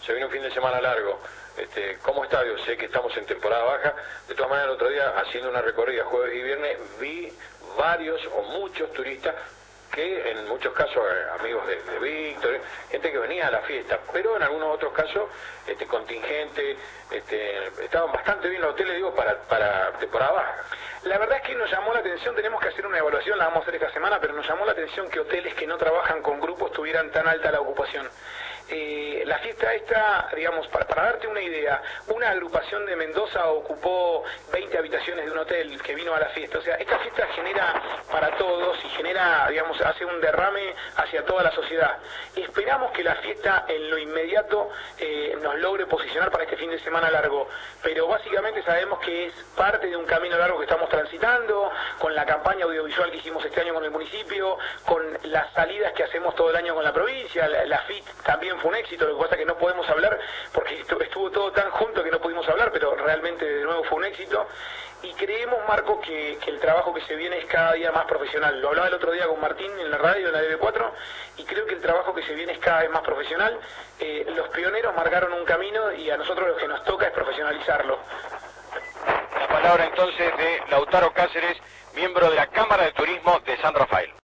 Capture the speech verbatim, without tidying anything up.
se viene un fin de semana largo. Este, como estadio, sé que estamos en temporada baja, de todas maneras el otro día, haciendo una recorrida jueves y viernes, vi varios o muchos turistas que en muchos casos eh, amigos de, de Víctor, gente que venía a la fiesta, pero en algunos otros casos este contingente, este, estaban bastante bien los hoteles, digo, para, para temporada baja. La verdad es que nos llamó la atención, tenemos que hacer una evaluación, la vamos a hacer esta semana, pero nos llamó la atención que hoteles que no trabajan con grupos tuvieran tan alta la ocupación. Eh, la fiesta esta, digamos, para, para darte una idea, una agrupación de Mendoza ocupó veinte habitaciones de un hotel que vino a la fiesta. O sea, esta fiesta genera para todos y genera, digamos, hace un derrame hacia toda la sociedad. Esperamos que la fiesta en lo inmediato eh, nos logre posicionar para este fin de semana largo, pero básicamente sabemos que es parte de un camino largo que estamos transitando, con la campaña audiovisual que hicimos este año con el municipio, con las salidas que hacemos todo el año con la provincia, la, la F I T también fue un éxito, lo que pasa es que no podemos hablar porque estuvo todo tan junto que no pudimos hablar, pero realmente de nuevo fue un éxito. Y creemos, Marco, que, que el trabajo que se viene es cada día más profesional. Lo hablaba el otro día con Martín en la radio, en la D B cuatro, y creo que el trabajo que se viene es cada vez más profesional. Eh, los pioneros marcaron un camino y a nosotros lo que nos toca es profesionalizarlo. La palabra entonces de Lautaro Cáceres, miembro de la Cámara de Turismo de San Rafael.